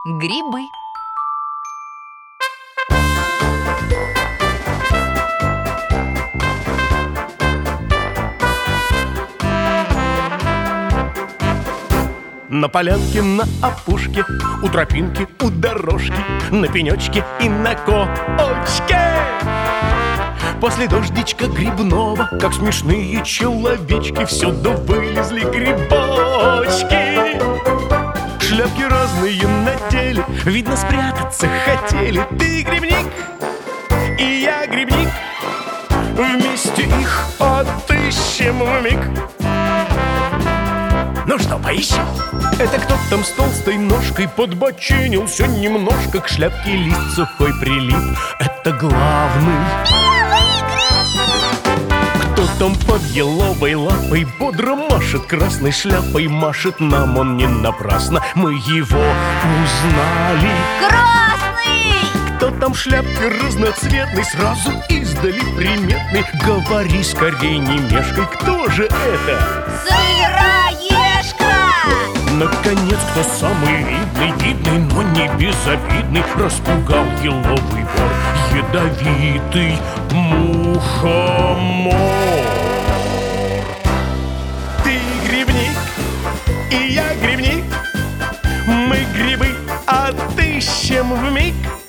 Грибы. На полянке, на опушке, у тропинки, у дорожки, на пенечке и на коочке. После дождичка грибного, как смешные человечки, всюду вылезли грибочки. Шляпки разные надели, видно, спрятаться хотели. Ты грибник, и я грибник, вместе их отыщем вмиг. Ну что, поищем? Это кто там с толстой ножкой подбочинился немножко, к шляпке лист сухой прилип. Это главный. Кто там под еловой лапой бодро машет красной шляпой? Машет нам он не напрасно, мы его узнали. Красный! Кто там в шляпке разноцветный, сразу издали приметный? Говори скорей, не мешкай, кто же это? Сыроежка! Наконец, кто самый видный, но не безобидный, распугал еловый бор ядовитый мухомор. Ты грибник, и я грибник, мы грибы отыщем вмиг.